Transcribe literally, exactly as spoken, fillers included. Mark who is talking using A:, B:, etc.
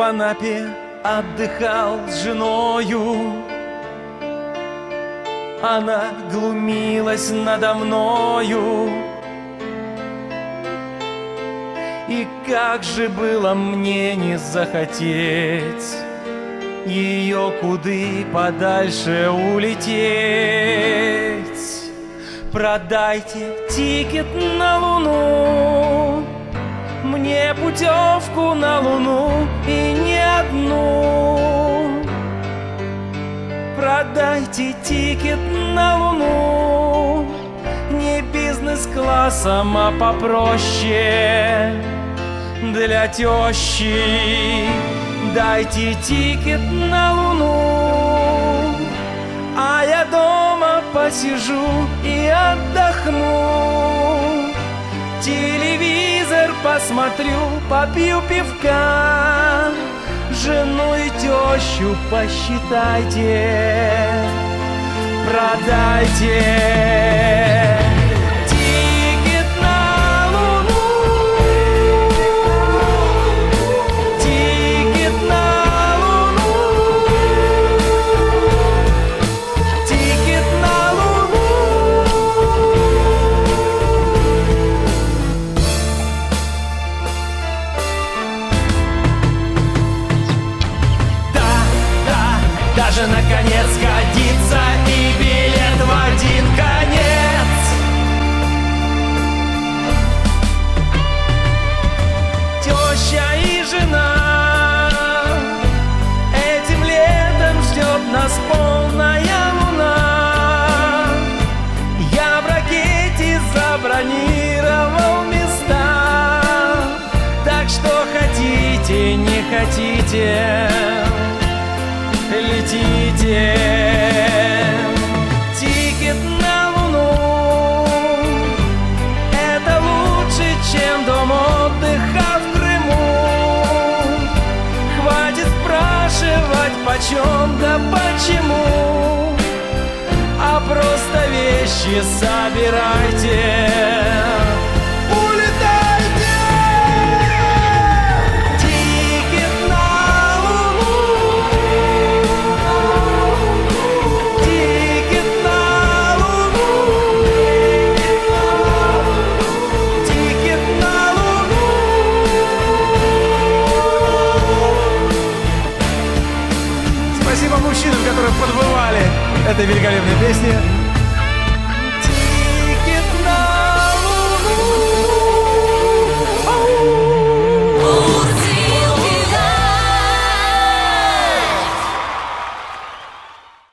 A: Анапе отдыхал с женою. Она глумилась надо мною. И как же было мне не захотеть ее куды подальше улететь. Продайте тикет на Луну, мне путевку на Луну и не одну. Продайте тикет на Луну, не бизнес-классом, а попроще. Для тещи дайте тикет на Луну, а я дома посижу и отдохну. Телевизор посмотрю, попью пивка. Жену и тещу посчитайте, продайте. Тикет на Луну, тикет на Луну, тикет на Луну. Даже наконец годится и билет в один конец. Теща и жена, этим летом ждет нас полная луна. Я в ракете забронировал места, так что хотите, не хотите, летите. Тикет на Луну — это лучше, чем дом отдыха в Крыму. Хватит спрашивать, почем да почему, а просто вещи собирайте.